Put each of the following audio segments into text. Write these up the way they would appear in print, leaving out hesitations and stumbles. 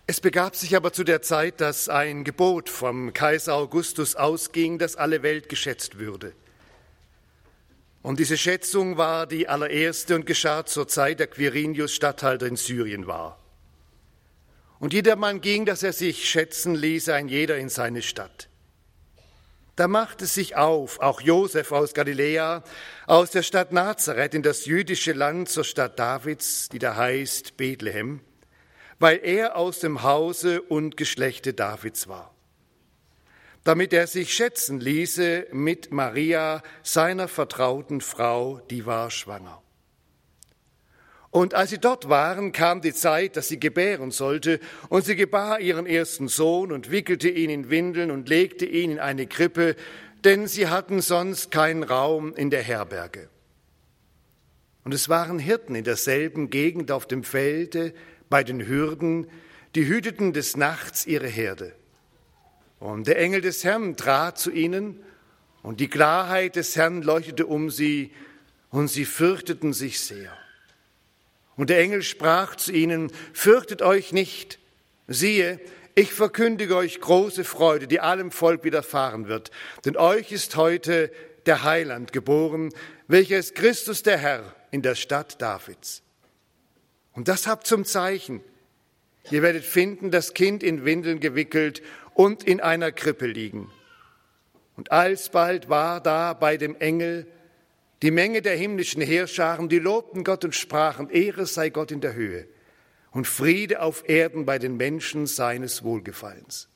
Es begab sich aber zu der Zeit, dass ein Gebot vom Kaiser Augustus ausging, dass alle Welt geschätzt würde. Und diese Schätzung war die allererste und geschah zur Zeit, der Quirinius Statthalter in Syrien war. Und jedermann ging, dass er sich schätzen ließ, ein jeder in seine Stadt. Da machte sich auf, auch Josef aus Galiläa, aus der Stadt Nazareth in das jüdische Land zur Stadt Davids, die da heißt Bethlehem, weil er aus dem Hause und Geschlechte Davids war, damit er sich schätzen ließe mit Maria, seiner vertrauten Frau, die war schwanger. Und als sie dort waren, kam die Zeit, dass sie gebären sollte, und sie gebar ihren ersten Sohn und wickelte ihn in Windeln und legte ihn in eine Krippe, denn sie hatten sonst keinen Raum in der Herberge. Und es waren Hirten in derselben Gegend auf dem Felde, bei den Hürden, die hüteten des Nachts ihre Herde. Und der Engel des Herrn trat zu ihnen, und die Klarheit des Herrn leuchtete um sie, und sie fürchteten sich sehr. Und der Engel sprach zu ihnen: Fürchtet euch nicht, siehe, ich verkündige euch große Freude, die allem Volk widerfahren wird. Denn euch ist heute der Heiland geboren, welcher ist Christus der Herr in der Stadt Davids. Und das habt zum Zeichen: Ihr werdet finden, das Kind in Windeln gewickelt und in einer Krippe liegen. Und alsbald war da bei dem Engel die Menge der himmlischen Heerscharen, die lobten Gott und sprachen: Ehre sei Gott in der Höhe und Friede auf Erden bei den Menschen seines Wohlgefallens.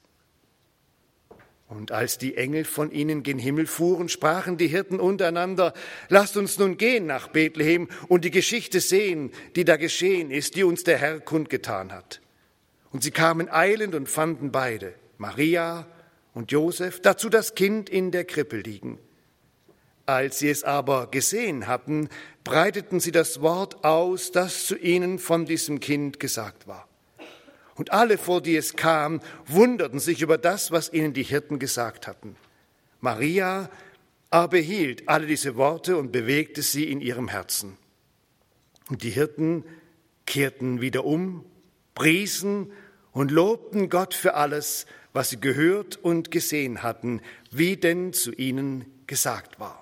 Und als die Engel von ihnen gen Himmel fuhren, sprachen die Hirten untereinander: Lasst uns nun gehen nach Bethlehem und die Geschichte sehen, die da geschehen ist, die uns der Herr kundgetan hat. Und sie kamen eilend und fanden beide, Maria und Josef, dazu das Kind in der Krippe liegen. Als sie es aber gesehen hatten, breiteten sie das Wort aus, das zu ihnen von diesem Kind gesagt war. Und alle, vor die es kam, wunderten sich über das, was ihnen die Hirten gesagt hatten. Maria aber behielt alle diese Worte und bewegte sie in ihrem Herzen. Und die Hirten kehrten wieder um, priesen und lobten Gott für alles, was sie gehört und gesehen hatten, wie denn zu ihnen gesagt war.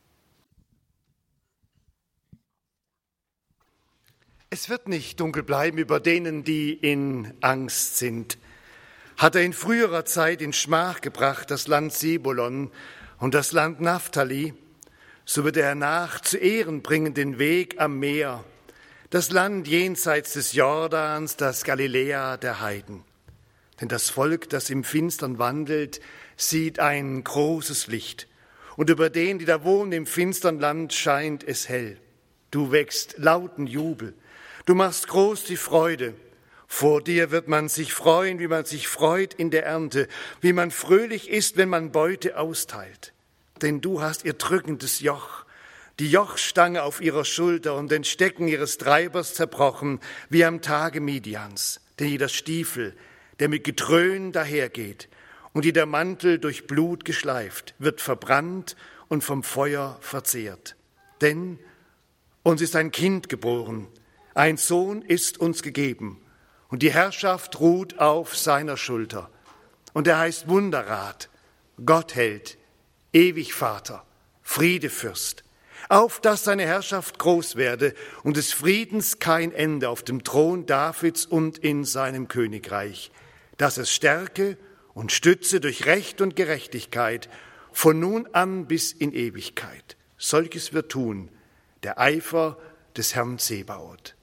Es wird nicht dunkel bleiben über denen, die in Angst sind. Hat er in früherer Zeit in Schmach gebracht, das Land Sebulon und das Land Naphtali, so wird er hernach zu Ehren bringen den Weg am Meer, das Land jenseits des Jordans, das Galiläa der Heiden. Denn das Volk, das im Finstern wandelt, sieht ein großes Licht. Und über den, die da wohnen im finstern Land, scheint es hell. Du wächst lauten Jubel. Du machst groß die Freude. Vor dir wird man sich freuen, wie man sich freut in der Ernte, wie man fröhlich ist, wenn man Beute austeilt. Denn du hast ihr drückendes Joch, die Jochstange auf ihrer Schulter und den Stecken ihres Treibers zerbrochen, wie am Tage Midians. Denn jeder Stiefel, der mit Gedröhn dahergeht und jeder Mantel durch Blut geschleift, wird verbrannt und vom Feuer verzehrt. Denn uns ist ein Kind geboren, ein Sohn ist uns gegeben, und die Herrschaft ruht auf seiner Schulter. Und er heißt Wunderrat, Gottheld, ewig Vater, Friedefürst, auf dass seine Herrschaft groß werde und des Friedens kein Ende auf dem Thron Davids und in seinem Königreich, dass es stärke und stütze durch Recht und Gerechtigkeit von nun an bis in Ewigkeit. Solches wird tun der Eifer des Herrn Zebaoth.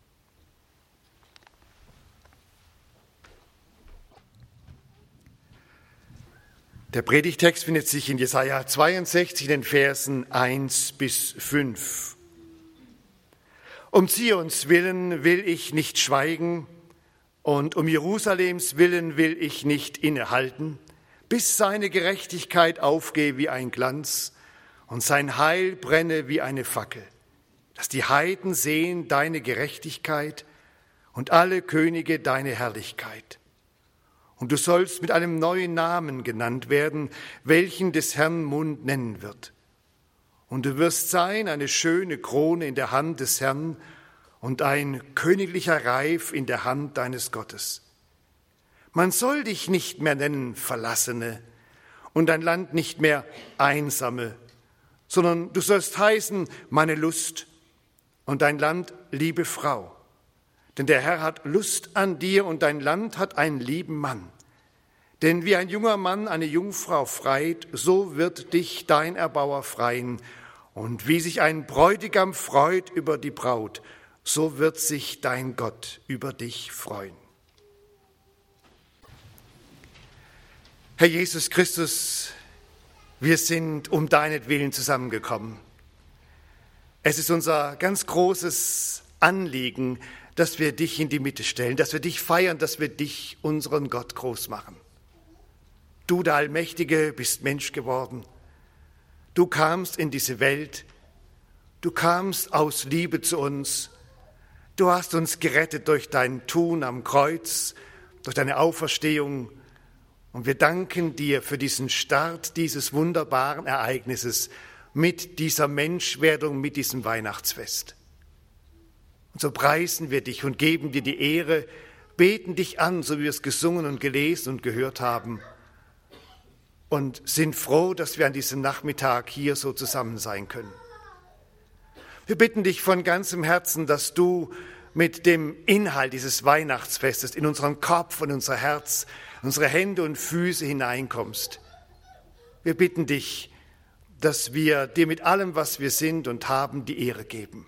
Der Predigtext findet sich in Jesaja 62, in den Versen 1 bis 5. Um Zions willen will ich nicht schweigen und um Jerusalems willen will ich nicht innehalten, bis seine Gerechtigkeit aufgehe wie ein Glanz und sein Heil brenne wie eine Fackel, dass die Heiden sehen deine Gerechtigkeit und alle Könige deine Herrlichkeit. Und du sollst mit einem neuen Namen genannt werden, welchen des Herrn Mund nennen wird. Und du wirst sein eine schöne Krone in der Hand des Herrn und ein königlicher Reif in der Hand deines Gottes. Man soll dich nicht mehr nennen Verlassene und dein Land nicht mehr Einsame, sondern du sollst heißen, meine Lust und dein Land, liebe Frau. Denn der Herr hat Lust an dir und dein Land hat einen lieben Mann. Denn wie ein junger Mann eine Jungfrau freit, so wird dich dein Erbauer freien. Und wie sich ein Bräutigam freut über die Braut, so wird sich dein Gott über dich freuen. Herr Jesus Christus, wir sind um deinetwillen zusammengekommen. Es ist unser ganz großes Anliegen, dass wir dich in die Mitte stellen, dass wir dich feiern, dass wir dich, unseren Gott, groß machen. Du, der Allmächtige, bist Mensch geworden. Du kamst in diese Welt. Du kamst aus Liebe zu uns. Du hast uns gerettet durch dein Tun am Kreuz, durch deine Auferstehung. Und wir danken dir für diesen Start dieses wunderbaren Ereignisses mit dieser Menschwerdung, mit diesem Weihnachtsfest. Und so preisen wir dich und geben dir die Ehre, beten dich an, so wie wir es gesungen und gelesen und gehört haben, und sind froh, dass wir an diesem Nachmittag hier so zusammen sein können. Wir bitten dich von ganzem Herzen, dass du mit dem Inhalt dieses Weihnachtsfestes in unseren Kopf und unser Herz, unsere Hände und Füße hineinkommst. Wir bitten dich, dass wir dir mit allem, was wir sind und haben, die Ehre geben.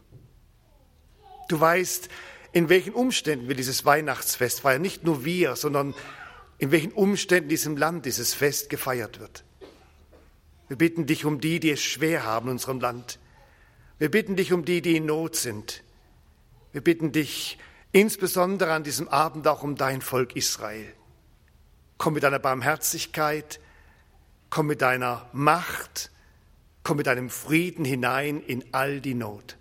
Du weißt, in welchen Umständen wir dieses Weihnachtsfest feiern. Nicht nur wir, sondern in welchen Umständen in diesem Land dieses Fest gefeiert wird. Wir bitten dich um die es schwer haben in unserem Land. Wir bitten dich um die in Not sind. Wir bitten dich insbesondere an diesem Abend auch um dein Volk Israel. Komm mit deiner Barmherzigkeit, komm mit deiner Macht, komm mit deinem Frieden hinein in all die Not.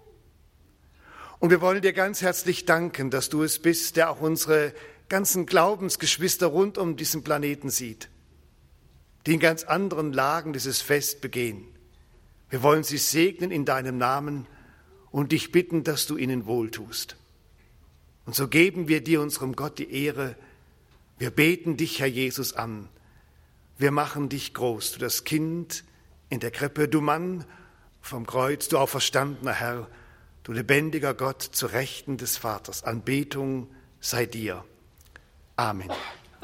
Und wir wollen dir ganz herzlich danken, dass du es bist, der auch unsere ganzen Glaubensgeschwister rund um diesen Planeten sieht, die in ganz anderen Lagen dieses Fest begehen. Wir wollen sie segnen in deinem Namen und dich bitten, dass du ihnen wohltust. Und so geben wir dir, unserem Gott, die Ehre. Wir beten dich, Herr Jesus, an. Wir machen dich groß, du das Kind in der Krippe, du Mann vom Kreuz, du auferstandener Herr, du lebendiger Gott zu Rechten des Vaters. Anbetung sei dir. Amen.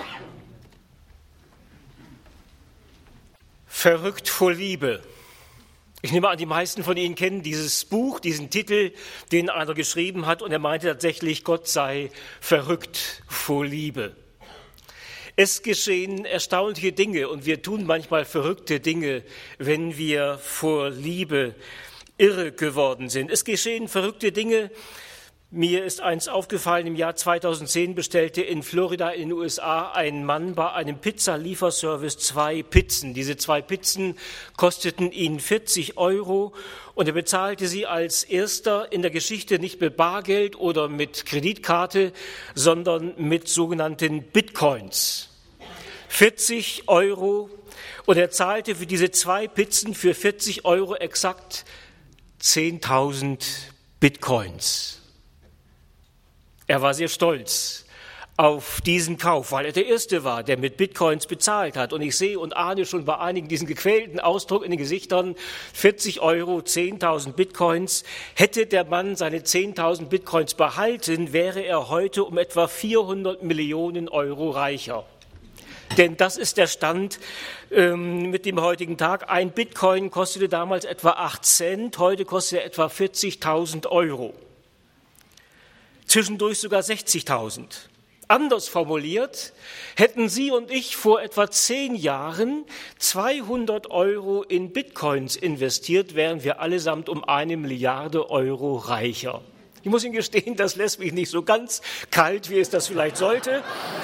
Verrückt vor Liebe. Ich nehme an, die meisten von Ihnen kennen dieses Buch, diesen Titel, den einer geschrieben hat, und er meinte tatsächlich, Gott sei verrückt vor Liebe. Es geschehen erstaunliche Dinge und wir tun manchmal verrückte Dinge, wenn wir vor Liebe irre geworden sind. Es geschehen verrückte Dinge. Mir ist eins aufgefallen, im Jahr 2010 bestellte in Florida in den USA ein Mann bei einem Pizzalieferservice 2 Pizzen. Diese 2 Pizzen kosteten ihn 40 € und er bezahlte sie als erster in der Geschichte nicht mit Bargeld oder mit Kreditkarte, sondern mit sogenannten Bitcoins. 40 € und er zahlte für diese 2 Pizzen für 40 € exakt 10.000 Bitcoins. Er war sehr stolz auf diesen Kauf, weil er der Erste war, der mit Bitcoins bezahlt hat. Und ich sehe und ahne schon bei einigen diesen gequälten Ausdruck in den Gesichtern, 40 €, 10.000 Bitcoins. Hätte der Mann seine 10.000 Bitcoins behalten, wäre er heute um etwa 400 Millionen € reicher. Denn das ist der Stand mit dem heutigen Tag. Ein Bitcoin kostete damals etwa 8 Cent, heute kostet er etwa 40.000 €. Zwischendurch sogar 60.000. Anders formuliert, hätten Sie und ich vor etwa 10 Jahren 200 € in Bitcoins investiert, wären wir allesamt um 1 Milliarde € reicher. Ich muss Ihnen gestehen, das lässt mich nicht so ganz kalt, wie es das vielleicht sollte.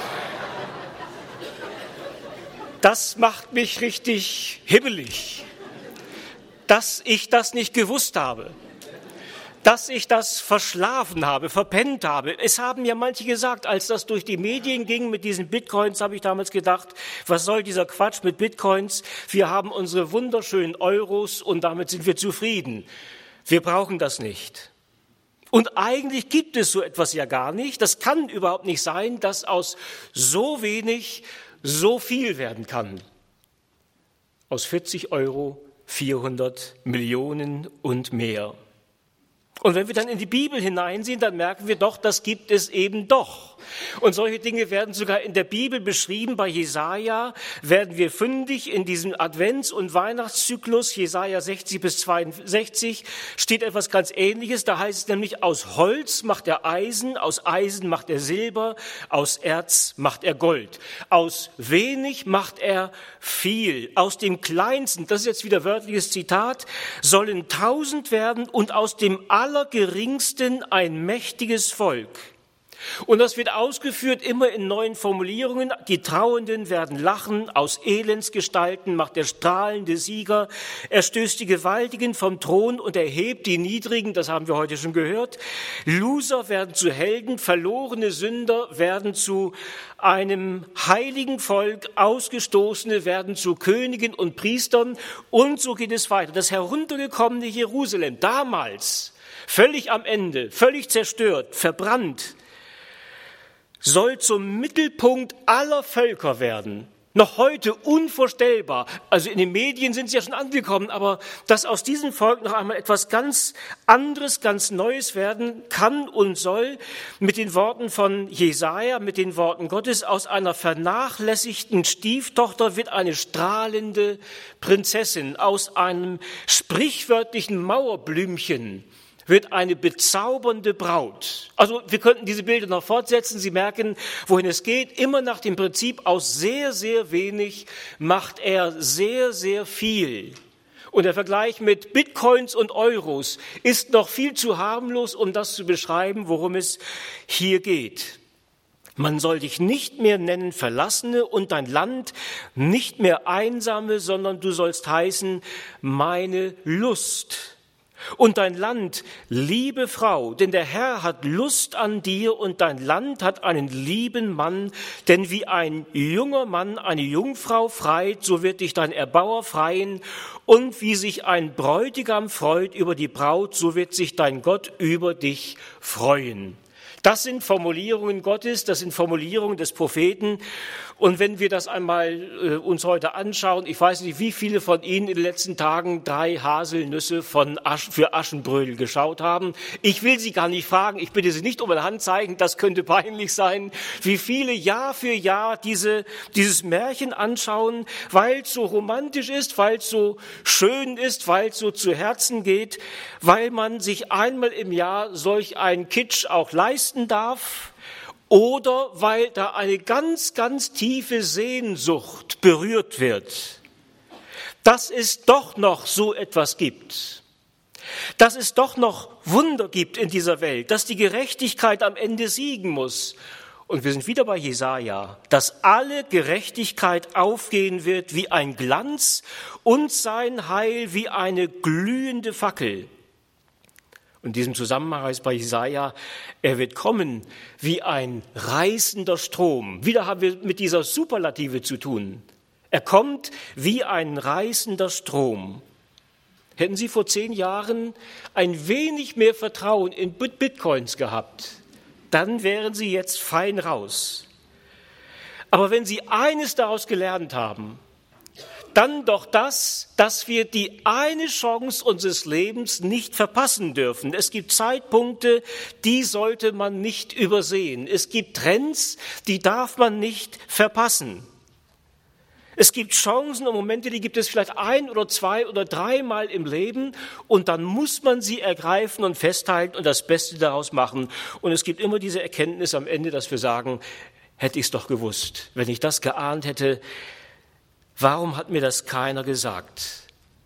Das macht mich richtig hibbelig, dass ich das nicht gewusst habe. Dass ich das verschlafen habe, verpennt habe. Es haben ja manche gesagt, als das durch die Medien ging mit diesen Bitcoins, habe ich damals gedacht, was soll dieser Quatsch mit Bitcoins? Wir haben unsere wunderschönen Euros und damit sind wir zufrieden. Wir brauchen das nicht. Und eigentlich gibt es so etwas ja gar nicht. Das kann überhaupt nicht sein, dass aus so wenig so viel werden kann. Aus 40 Euro 400 Millionen und mehr. Und wenn wir dann in die Bibel hineinsehen, dann merken wir doch, das gibt es eben doch. Und solche Dinge werden sogar in der Bibel beschrieben. Bei Jesaja werden wir fündig in diesem Advents- und Weihnachtszyklus. Jesaja 60 bis 62 steht etwas ganz Ähnliches. Da heißt es nämlich, aus Holz macht er Eisen, aus Eisen macht er Silber, aus Erz macht er Gold. Aus wenig macht er viel. Aus dem Kleinsten, das ist jetzt wieder wörtliches Zitat, sollen 1000 werden und aus dem Allergeringsten ein mächtiges Volk. Und das wird ausgeführt immer in neuen Formulierungen. Die Trauenden werden lachen, aus Elendsgestalten macht er strahlende Sieger. Er stößt die Gewaltigen vom Thron und erhebt die Niedrigen, das haben wir heute schon gehört. Loser werden zu Helden, verlorene Sünder werden zu einem heiligen Volk, Ausgestoßene werden zu Königen und Priestern. Und so geht es weiter. Das heruntergekommene Jerusalem, damals völlig am Ende, völlig zerstört, verbrannt, soll zum Mittelpunkt aller Völker werden. Noch heute unvorstellbar. Also in den Medien sind sie ja schon angekommen, aber dass aus diesem Volk noch einmal etwas ganz anderes, ganz Neues werden kann und soll, mit den Worten von Jesaja, mit den Worten Gottes, aus einer vernachlässigten Stieftochter wird eine strahlende Prinzessin, aus einem sprichwörtlichen Mauerblümchen wird eine bezaubernde Braut. Also wir könnten diese Bilder noch fortsetzen. Sie merken, wohin es geht. Immer nach dem Prinzip, aus sehr, sehr wenig macht er sehr, sehr viel. Und der Vergleich mit Bitcoins und Euros ist noch viel zu harmlos, um das zu beschreiben, worum es hier geht. Man soll dich nicht mehr nennen Verlassene und dein Land nicht mehr Einsame, sondern du sollst heißen, meine Lust. Und dein Land, liebe Frau, denn der Herr hat Lust an dir und dein Land hat einen lieben Mann, denn wie ein junger Mann eine Jungfrau freit, so wird dich dein Erbauer freien und wie sich ein Bräutigam freut über die Braut, so wird sich dein Gott über dich freuen. Das sind Formulierungen Gottes, das sind Formulierungen des Propheten. Und wenn wir das einmal uns heute anschauen, ich weiß nicht, wie viele von Ihnen in den letzten Tagen 3 Haselnüsse für Aschenbrödel geschaut haben. Ich will Sie gar nicht fragen, ich bitte Sie nicht um eine Hand zeigen, das könnte peinlich sein, wie viele Jahr für Jahr dieses Märchen anschauen, weil es so romantisch ist, weil es so schön ist, weil es so zu Herzen geht, weil man sich einmal im Jahr solch einen Kitsch auch leisten darf. Oder weil da eine ganz, ganz tiefe Sehnsucht berührt wird, dass es doch noch so etwas gibt, dass es doch noch Wunder gibt in dieser Welt, dass die Gerechtigkeit am Ende siegen muss. Und wir sind wieder bei Jesaja, dass alle Gerechtigkeit aufgehen wird wie ein Glanz und sein Heil wie eine glühende Fackel. Und in diesem Zusammenhang heißt bei Jesaja, er wird kommen wie ein reißender Strom. Wieder haben wir mit dieser Superlative zu tun. Er kommt wie ein reißender Strom. Hätten Sie vor 10 Jahren ein wenig mehr Vertrauen in Bitcoins gehabt, dann wären Sie jetzt fein raus. Aber wenn Sie eines daraus gelernt haben, dann doch das, dass wir die eine Chance unseres Lebens nicht verpassen dürfen. Es gibt Zeitpunkte, die sollte man nicht übersehen. Es gibt Trends, die darf man nicht verpassen. Es gibt Chancen und Momente, die gibt es vielleicht 1 oder 2 oder 3 Mal im Leben und dann muss man sie ergreifen und festhalten und das Beste daraus machen. Und es gibt immer diese Erkenntnis am Ende, dass wir sagen, hätte ich es doch gewusst, wenn ich das geahnt hätte. Warum hat mir das keiner gesagt?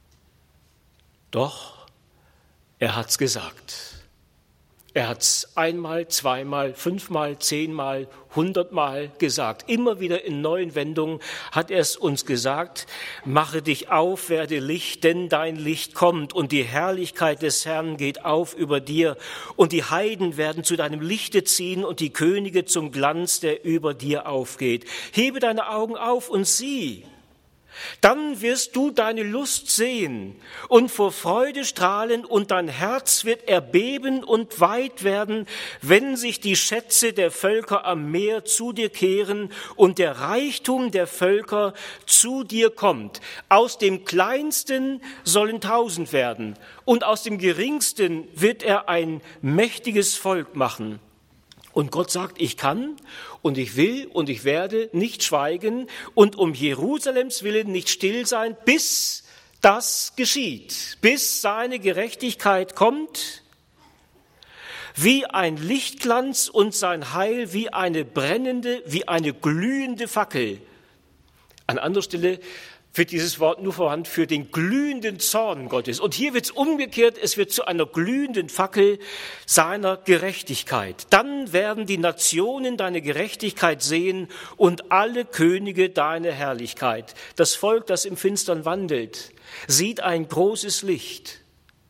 Doch, er hat's gesagt. Er hat's 1-mal, 2-mal, 5-mal, 10-mal, 100-mal gesagt. Immer wieder in neuen Wendungen hat er es uns gesagt. Mache dich auf, werde Licht, denn dein Licht kommt und die Herrlichkeit des Herrn geht auf über dir und die Heiden werden zu deinem Lichte ziehen und die Könige zum Glanz, der über dir aufgeht. Hebe deine Augen auf und sieh. Dann wirst du deine Lust sehen und vor Freude strahlen und dein Herz wird erbeben und weit werden, wenn sich die Schätze der Völker am Meer zu dir kehren und der Reichtum der Völker zu dir kommt. Aus dem Kleinsten sollen 1000 werden und aus dem Geringsten wird er ein mächtiges Volk machen. Und Gott sagt, ich kann und ich will und ich werde nicht schweigen und um Jerusalems willen nicht still sein, bis das geschieht, bis seine Gerechtigkeit kommt, wie ein Lichtglanz und sein Heil wie eine brennende, wie eine glühende Fackel. An anderer Stelle wird dieses Wort nur verwandt für den glühenden Zorn Gottes. Und hier wird es umgekehrt, es wird zu einer glühenden Fackel seiner Gerechtigkeit. Dann werden die Nationen deine Gerechtigkeit sehen und alle Könige deine Herrlichkeit. Das Volk, das im Finstern wandelt, sieht ein großes Licht.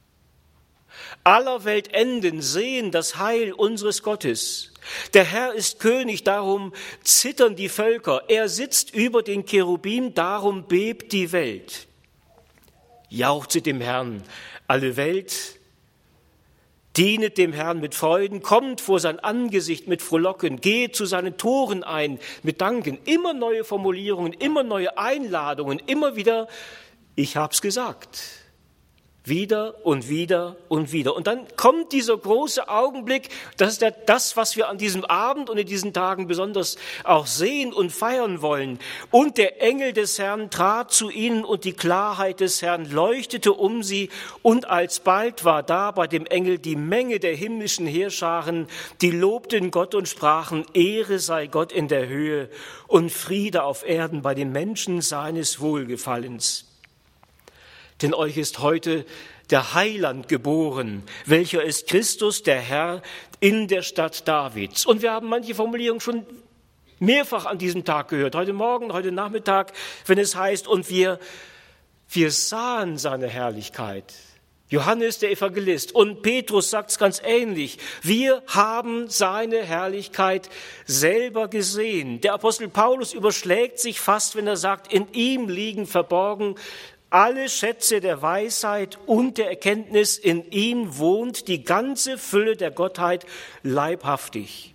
Aller Welt Enden sehen das Heil unseres Gottes. Der Herr ist König, darum zittern die Völker. Er sitzt über den Cherubim, darum bebt die Welt. Jauchzet dem Herrn, alle Welt. Dienet dem Herrn mit Freuden, kommt vor sein Angesicht mit Frohlocken, geht zu seinen Toren ein mit Danken. Immer neue Formulierungen, immer neue Einladungen, immer wieder, ich hab's gesagt. Wieder und wieder und wieder. Und dann kommt dieser große Augenblick, das ist das, was wir an diesem Abend und in diesen Tagen besonders auch sehen und feiern wollen. Und der Engel des Herrn trat zu ihnen und die Klarheit des Herrn leuchtete um sie. Und alsbald war da bei dem Engel die Menge der himmlischen Heerscharen, die lobten Gott und sprachen, Ehre sei Gott in der Höhe und Friede auf Erden bei den Menschen seines Wohlgefallens. Denn euch ist heute der Heiland geboren, welcher ist Christus, der Herr, in der Stadt Davids. Und wir haben manche Formulierungen schon mehrfach an diesem Tag gehört, heute Morgen, heute Nachmittag, wenn es heißt, und wir sahen seine Herrlichkeit. Johannes, der Evangelist, und Petrus sagt es ganz ähnlich. Wir haben seine Herrlichkeit selber gesehen. Der Apostel Paulus überschlägt sich fast, wenn er sagt, in ihm liegen verborgen alle Schätze der Weisheit und der Erkenntnis, in ihm wohnt die ganze Fülle der Gottheit leibhaftig.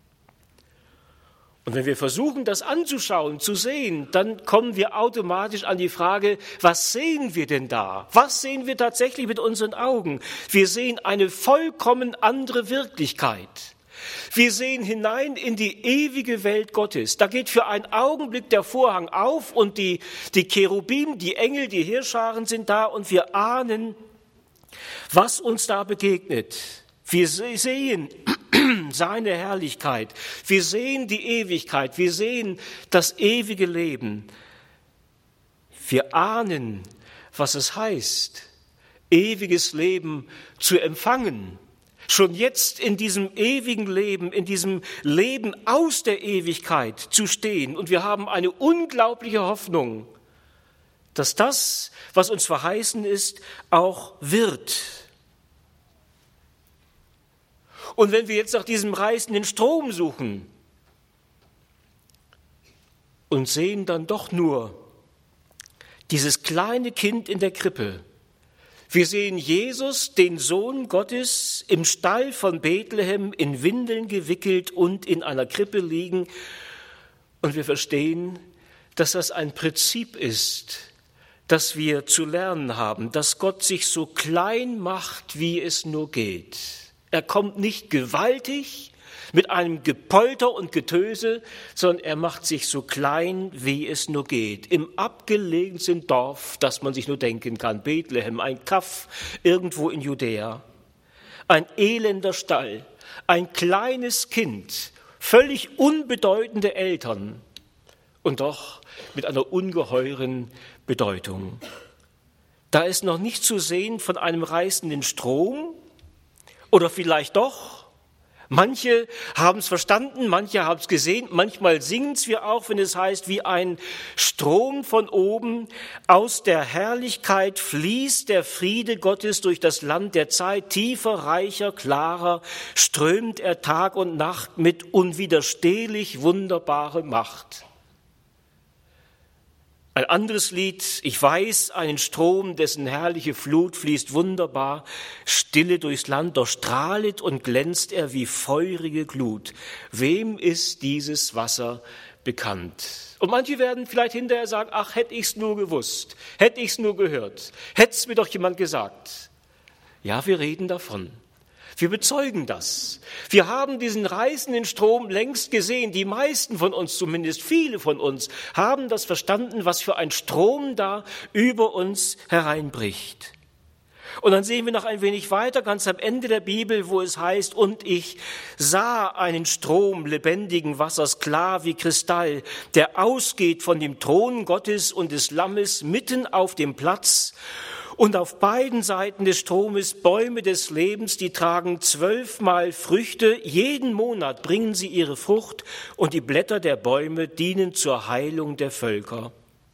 Und wenn wir versuchen, das anzuschauen, zu sehen, dann kommen wir automatisch an die Frage, was sehen wir denn da? Was sehen wir tatsächlich mit unseren Augen? Wir sehen eine vollkommen andere Wirklichkeit. Wir sehen hinein in die ewige Welt Gottes. Da geht für einen Augenblick der Vorhang auf und die Cherubim, die Engel, die Heerscharen sind da und wir ahnen, was uns da begegnet. Wir sehen seine Herrlichkeit, wir sehen die Ewigkeit, wir sehen das ewige Leben. Wir ahnen, was es heißt, ewiges Leben zu empfangen. Schon jetzt in diesem ewigen Leben, in diesem Leben aus der Ewigkeit zu stehen. Und wir haben eine unglaubliche Hoffnung, dass das, was uns verheißen ist, auch wird. Und wenn wir jetzt nach diesem reißenden Strom suchen und sehen dann doch nur dieses kleine Kind in der Krippe, wir sehen Jesus, den Sohn Gottes, im Stall von Bethlehem in Windeln gewickelt und in einer Krippe liegen. Und wir verstehen, dass das ein Prinzip ist, das wir zu lernen haben, dass Gott sich so klein macht, wie es nur geht. Er kommt nicht gewaltig mit einem Gepolter und Getöse, sondern er macht sich so klein, wie es nur geht. Im abgelegensten Dorf, das man sich nur denken kann, Bethlehem, ein Kaff irgendwo in Judäa, ein elender Stall, ein kleines Kind, völlig unbedeutende Eltern und doch mit einer ungeheuren Bedeutung. Da ist noch nicht zu sehen von einem reißenden Strom oder vielleicht doch. Manche haben es verstanden, manche haben es gesehen, manchmal singen es wir auch, wenn es heißt, wie ein Strom von oben, aus der Herrlichkeit fließt der Friede Gottes durch das Land der Zeit, tiefer, reicher, klarer, strömt er Tag und Nacht mit unwiderstehlich wunderbarer Macht. Ein anderes Lied: Ich weiß einen Strom, dessen herrliche Flut fließt wunderbar, stille durchs Land, doch strahlet und glänzt er wie feurige Glut. Wem ist dieses Wasser bekannt? Und manche werden vielleicht hinterher sagen: Ach, hätte ich's nur gewusst, hätte ich's nur gehört, hätt's mir doch jemand gesagt. Ja, wir reden davon. Wir bezeugen das. Wir haben diesen reißenden Strom längst gesehen. Die meisten von uns, zumindest viele von uns, haben das verstanden, was für ein Strom da über uns hereinbricht. Und dann sehen wir noch ein wenig weiter, ganz am Ende der Bibel, wo es heißt: Und ich sah einen Strom lebendigen Wassers, klar wie Kristall, der ausgeht von dem Thron Gottes und des Lammes mitten auf dem Platz. Und auf beiden Seiten des Stromes Bäume des Lebens, die tragen 12-mal Früchte. Jeden Monat bringen sie ihre Frucht und die Blätter der Bäume dienen zur Heilung der Völker.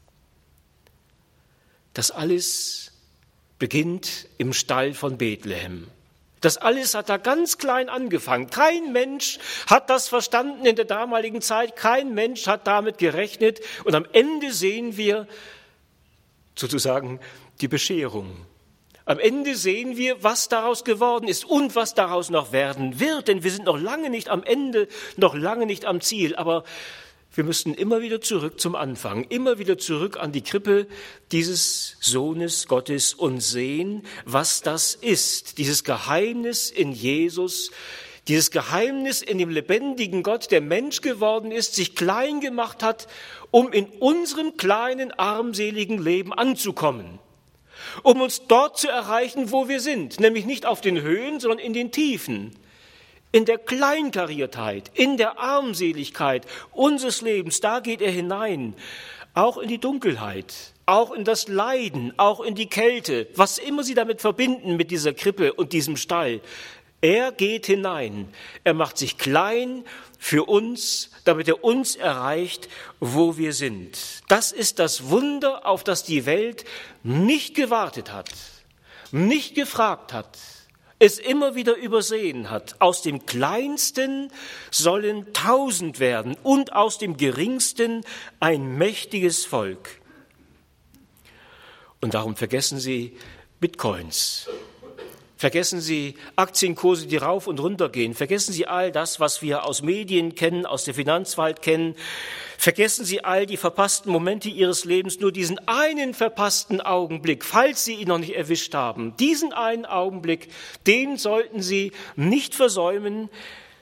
Das alles beginnt im Stall von Bethlehem. Das alles hat da ganz klein angefangen. Kein Mensch hat das verstanden in der damaligen Zeit. Kein Mensch hat damit gerechnet. Und am Ende sehen wir sozusagen die Bescherung. Am Ende sehen wir, was daraus geworden ist und was daraus noch werden wird. Denn wir sind noch lange nicht am Ende, noch lange nicht am Ziel. Aber wir müssen immer wieder zurück zum Anfang, immer wieder zurück an die Krippe dieses Sohnes Gottes und sehen, was das ist. Dieses Geheimnis in Jesus, dieses Geheimnis in dem lebendigen Gott, der Mensch geworden ist, sich klein gemacht hat, um in unserem kleinen, armseligen Leben anzukommen. Um uns dort zu erreichen, wo wir sind, nämlich nicht auf den Höhen, sondern in den Tiefen, in der Kleinkariertheit, in der Armseligkeit unseres Lebens. Da geht er hinein, auch in die Dunkelheit, auch in das Leiden, auch in die Kälte, was immer Sie damit verbinden mit dieser Krippe und diesem Stall. Er geht hinein, er macht sich klein für uns, damit er uns erreicht, wo wir sind. Das ist das Wunder, auf das die Welt nicht gewartet hat, nicht gefragt hat, es immer wieder übersehen hat. Aus dem Kleinsten sollen 1000 werden und aus dem Geringsten ein mächtiges Volk. Und darum vergessen Sie Bitcoins. Vergessen Sie Aktienkurse, die rauf und runter gehen. Vergessen Sie all das, was wir aus Medien kennen, aus der Finanzwelt kennen. Vergessen Sie all die verpassten Momente Ihres Lebens, nur diesen einen verpassten Augenblick, falls Sie ihn noch nicht erwischt haben. Diesen einen Augenblick, den sollten Sie nicht versäumen.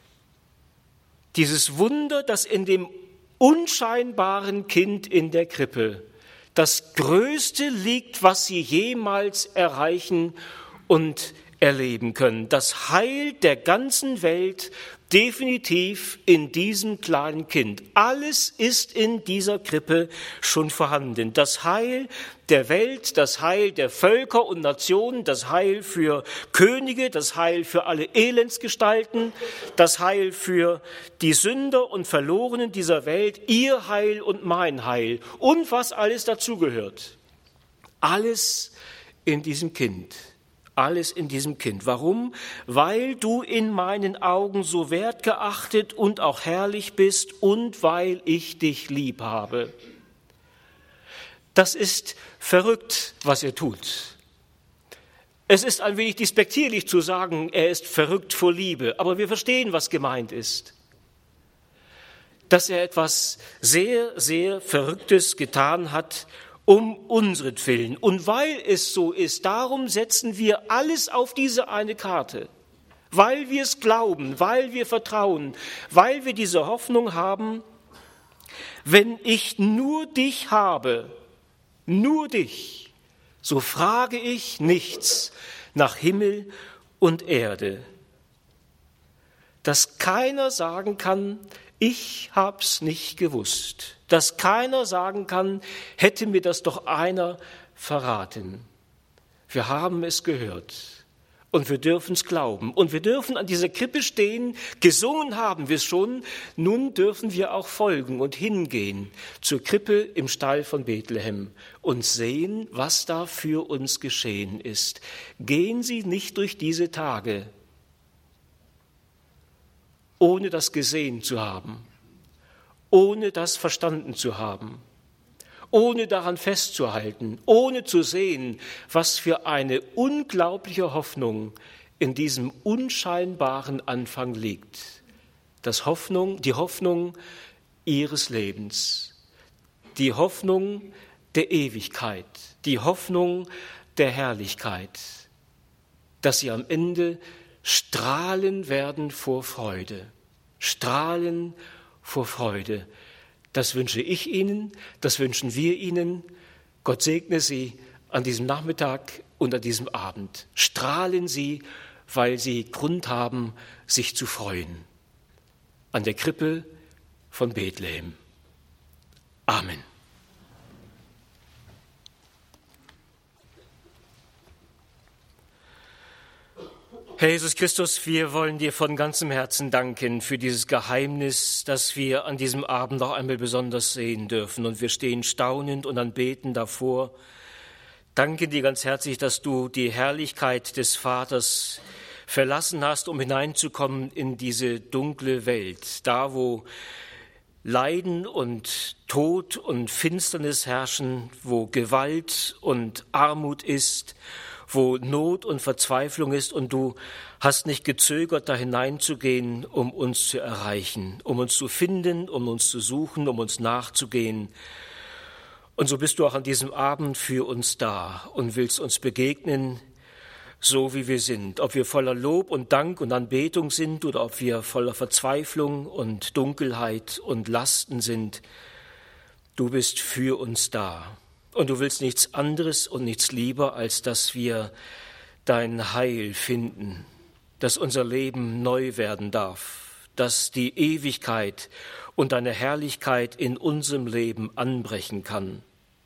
Dieses Wunder, das in dem unscheinbaren Kind in der Krippe das Größte liegt, was Sie jemals erreichen und erleben können. Das Heil der ganzen Welt definitiv in diesem kleinen Kind. Alles ist in dieser Krippe schon vorhanden. Das Heil der Welt, das Heil der Völker und Nationen, das Heil für Könige, das Heil für alle Elendsgestalten, das Heil für die Sünder und Verlorenen dieser Welt, ihr Heil und mein Heil und was alles dazugehört. Alles in diesem Kind. Alles in diesem Kind. Warum? Weil du in meinen Augen so wertgeachtet und auch herrlich bist und weil ich dich lieb habe. Das ist verrückt, was er tut. Es ist ein wenig despektierlich zu sagen, er ist verrückt vor Liebe, aber wir verstehen, was gemeint ist. Dass er etwas sehr, sehr Verrücktes getan hat, um unsretwillen. Und weil es so ist, darum setzen wir alles auf diese eine Karte. Weil wir es glauben, weil wir vertrauen, weil wir diese Hoffnung haben, wenn ich nur dich habe, nur dich, so frage ich nichts nach Himmel und Erde. Dass keiner sagen kann, ich hab's nicht gewusst. Dass keiner sagen kann, hätte mir das doch einer verraten. Wir haben es gehört und wir dürfen es glauben. Und wir dürfen an dieser Krippe stehen, gesungen haben wir es schon, nun dürfen wir auch folgen und hingehen zur Krippe im Stall von Bethlehem und sehen, was da für uns geschehen ist. Gehen Sie nicht durch diese Tage, ohne das gesehen zu haben, ohne das verstanden zu haben, ohne daran festzuhalten, ohne zu sehen, was für eine unglaubliche Hoffnung in diesem unscheinbaren Anfang liegt. Die Hoffnung ihres Lebens, die Hoffnung der Ewigkeit, die Hoffnung der Herrlichkeit, dass sie am Ende strahlen werden vor Freude, strahlen vor Freude. Das wünsche ich Ihnen, das wünschen wir Ihnen. Gott segne Sie an diesem Nachmittag und an diesem Abend. Strahlen Sie, weil Sie Grund haben, sich zu freuen. An der Krippe von Bethlehem. Amen. Herr Jesus Christus, wir wollen dir von ganzem Herzen danken für dieses Geheimnis, das wir an diesem Abend noch einmal besonders sehen dürfen. Und wir stehen staunend und anbetend davor. Danke dir ganz herzlich, dass du die Herrlichkeit des Vaters verlassen hast, um hineinzukommen in diese dunkle Welt, da wo Leiden und Tod und Finsternis herrschen, wo Gewalt und Armut ist, wo Not und Verzweiflung ist, und du hast nicht gezögert, da hineinzugehen, um uns zu erreichen, um uns zu finden, um uns zu suchen, um uns nachzugehen. Und so bist du auch an diesem Abend für uns da und willst uns begegnen, so wie wir sind, ob wir voller Lob und Dank und Anbetung sind oder ob wir voller Verzweiflung und Dunkelheit und Lasten sind. Du bist für uns da. Und du willst nichts anderes und nichts lieber, als dass wir dein Heil finden, dass unser Leben neu werden darf, dass die Ewigkeit und deine Herrlichkeit in unserem Leben anbrechen kann.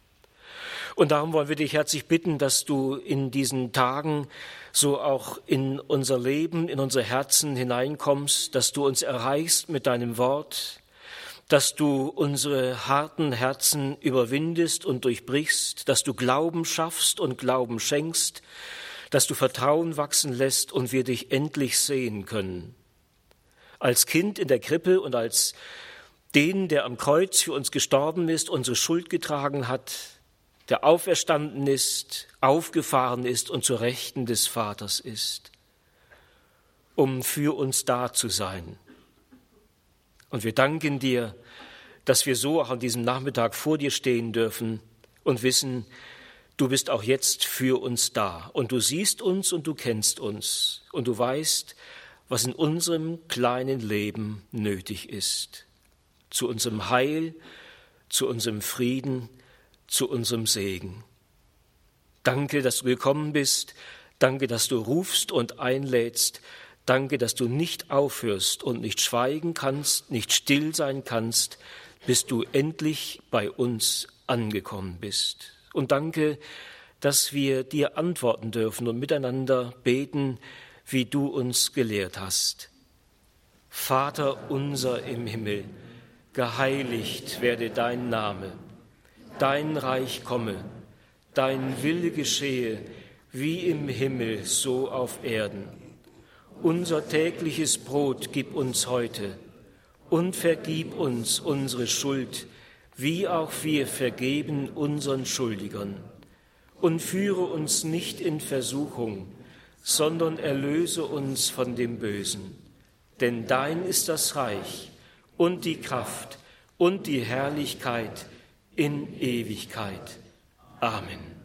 Und darum wollen wir dich herzlich bitten, dass du in diesen Tagen so auch in unser Leben, in unsere Herzen hineinkommst, dass du uns erreichst mit deinem Wort, dass du unsere harten Herzen überwindest und durchbrichst, dass du Glauben schaffst und Glauben schenkst, dass du Vertrauen wachsen lässt und wir dich endlich sehen können. Als Kind in der Krippe und als den, der am Kreuz für uns gestorben ist, unsere Schuld getragen hat, der auferstanden ist, aufgefahren ist und zur Rechten des Vaters ist, um für uns da zu sein. Und wir danken dir, dass wir so auch an diesem Nachmittag vor dir stehen dürfen und wissen, du bist auch jetzt für uns da. Und du siehst uns und du kennst uns. Und du weißt, was in unserem kleinen Leben nötig ist. Zu unserem Heil, zu unserem Frieden, zu unserem Segen. Danke, dass du gekommen bist. Danke, dass du rufst und einlädst. Danke, dass du nicht aufhörst und nicht schweigen kannst, nicht still sein kannst, bis du endlich bei uns angekommen bist. Und danke, dass wir dir antworten dürfen und miteinander beten, wie du uns gelehrt hast. Vater unser im Himmel, geheiligt werde dein Name, dein Reich komme, dein Wille geschehe, wie im Himmel, so auf Erden. Unser tägliches Brot gib uns heute und vergib uns unsere Schuld, wie auch wir vergeben unseren Schuldigern. Und führe uns nicht in Versuchung, sondern erlöse uns von dem Bösen. Denn dein ist das Reich und die Kraft und die Herrlichkeit in Ewigkeit. Amen.